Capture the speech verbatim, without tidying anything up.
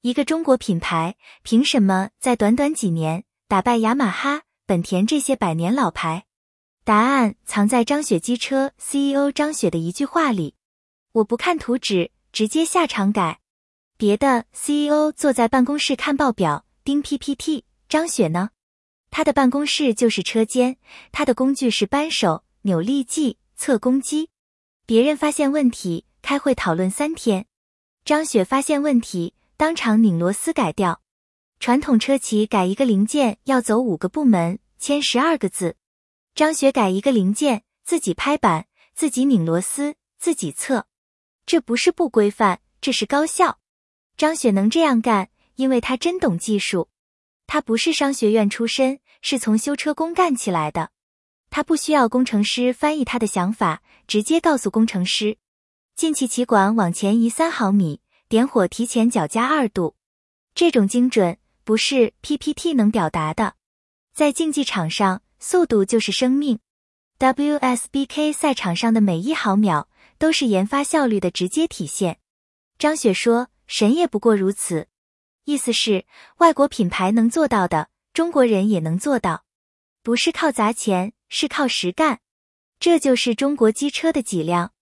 一个中国品牌凭什么在短短几年打败雅马哈、本田这些百年老牌？答案藏在张雪机车 C E O 张雪的一句话里：我不看图纸，直接下场改。别的 C E O 坐在办公室看报表、盯 P P T， 张雪呢？他的办公室就是车间，他的工具是扳手、扭力计、测弓机。别人发现问题，开会讨论三天。张雪发现问题，当场拧螺丝改掉。传统车企改一个零件要走五个部门，签十二个字。张雪改一个零件，自己拍板，自己拧螺丝，自己测。这不是不规范，这是高效。张雪能这样干，因为她真懂技术。她不是商学院出身，是从修车工干起来的。她不需要工程师翻译她的想法，直接告诉工程师。进气歧管往前移三毫米，点火提前脚加二度。这种精准不是 P P T 能表达的。在竞技场上，速度就是生命。W S B K 赛场上的每一毫秒都是研发效率的直接体现。张雪说，神也不过如此。意思是，外国品牌能做到的，中国人也能做到。不是靠砸钱，是靠实干。这就是中国机车的脊梁。